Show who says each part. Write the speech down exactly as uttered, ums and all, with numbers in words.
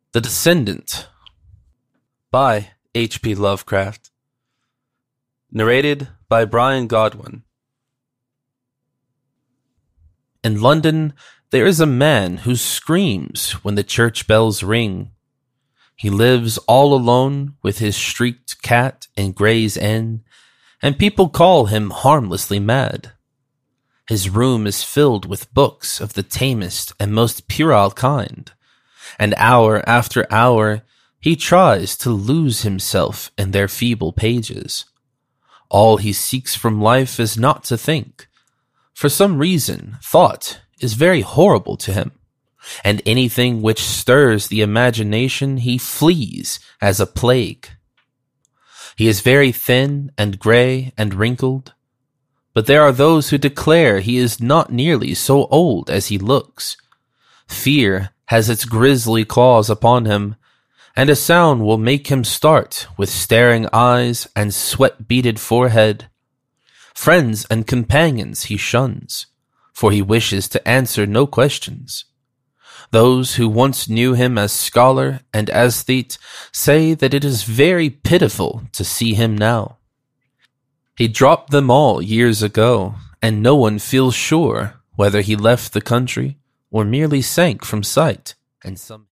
Speaker 1: The Descendant by H P Lovecraft. Narrated by Brian Godwin. In London, there is a man who screams when the church bells ring. He lives all alone with his streaked cat in Gray's Inn, and people call him harmlessly mad. His room is filled with books of the tamest and most puerile kind, and hour after hour he tries to lose himself in their feeble pages. All he seeks from life is not to think. For some reason, thought is very horrible to him, and anything which stirs the imagination he flees as a plague. He is very thin and gray and wrinkled, but there are those who declare he is not nearly so old as he looks. Fear has its grisly claws upon him, and a sound will make him start with staring eyes and sweat-beaded forehead. Friends and companions he shuns, for he wishes to answer no questions. Those who once knew him as scholar and aesthete say that it is very pitiful to see him now. He dropped them all years ago, and no one feels sure whether he left the country or merely sank from sight, and some